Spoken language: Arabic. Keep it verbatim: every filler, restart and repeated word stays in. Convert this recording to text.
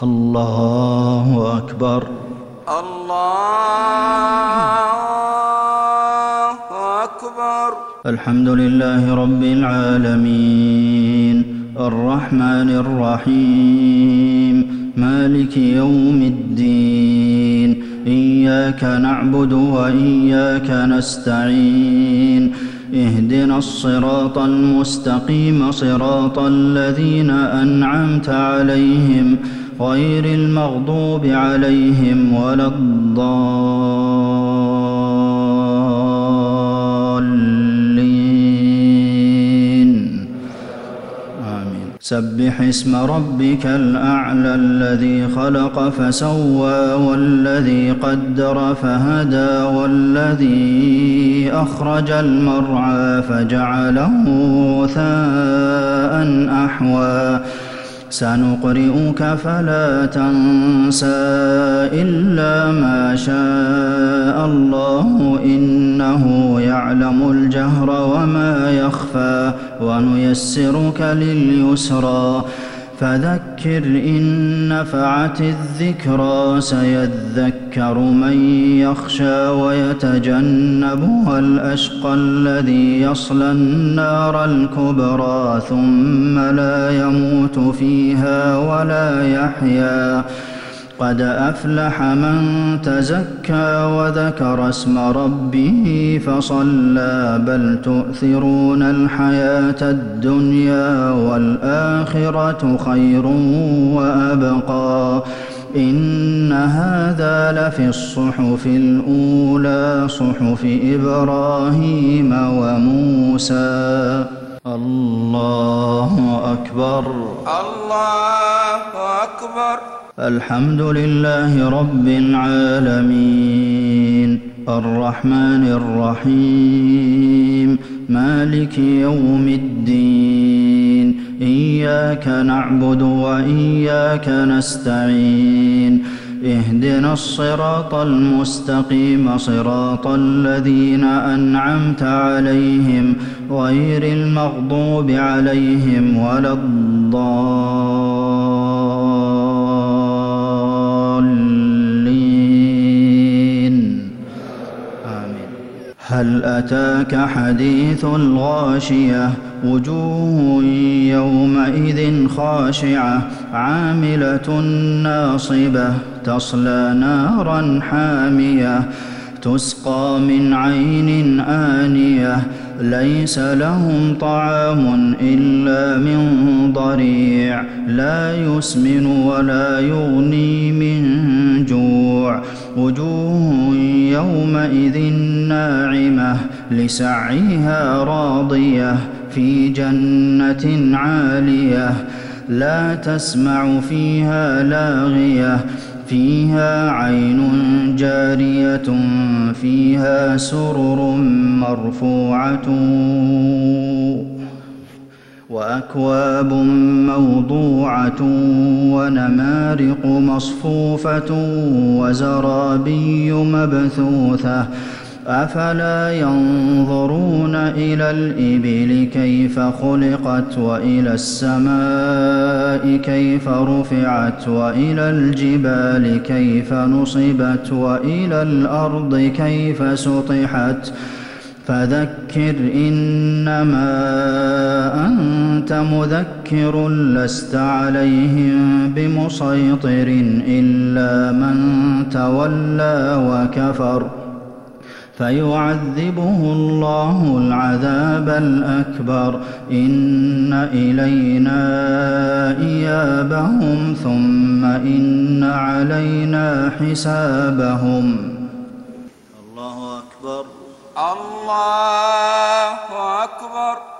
الله أكبر. الله أكبر. الحمد لله رب العالمين الرحمن الرحيم مالك يوم الدين إياك نعبد وإياك نستعين اهدنا الصراط المستقيم صراط الذين أنعمت عليهم غير المغضوب عليهم ولا الضالين آمين. سبح اسم ربك الأعلى الذي خلق فسوى والذي قدر فهدى والذي أخرج المرعى فجعله غثاء أحوى سنقرئك فلا تنسى إلا ما شاء الله إنه يعلم الجهر وما يخفى ونيسرك لليسرى فذكر إن نفعت الذكرى سيذكر من يخشى ويتجنبها الأشقى الذي يصلى النار الكبرى ثم لا يموت فيها ولا يحيا قد أفلح من تزكى وذكر اسم ربه فصلى بل تؤثرون الحياة الدنيا والآخرة خير وأبقى إن هذا لفي الصحف الأولى صحف إبراهيم وموسى. الله أكبر. الله أكبر. الحمد لله رب العالمين الرحمن الرحيم مالك يوم الدين إياك نعبد وإياك نستعين اهدنا الصراط المستقيم صراط الذين أنعمت عليهم غير المغضوب عليهم ولا الضالين آمين. هل أتاك حديث الغاشية وجوه يومئذ خاشعة عاملة ناصبة تصلى نارا حامية تسقى من عين آنية ليس لهم طعام إلا من ضريع لا يسمن ولا يغني من جوع وجوه يومئذ ناعمة لسعيها راضية في جنة عالية لا تسمع فيها لاغية فيها عين جارية فيها سرر مرفوعة وأكواب موضوعة ونمارق مصفوفة وزرابي مبثوثة أفلا ينظرون إلى الإبل كيف خلقت وإلى السماء كيف رفعت وإلى الجبال كيف نصبت وإلى الأرض كيف سطحت فذكر إنما أنت مذكر لست عليهم بمسيطر إلا من تولى وكفر فيعذبه الله العذاب الأكبر إن إلينا إيابهم ثم إن علينا حسابهم. الله أكبر. الله أكبر.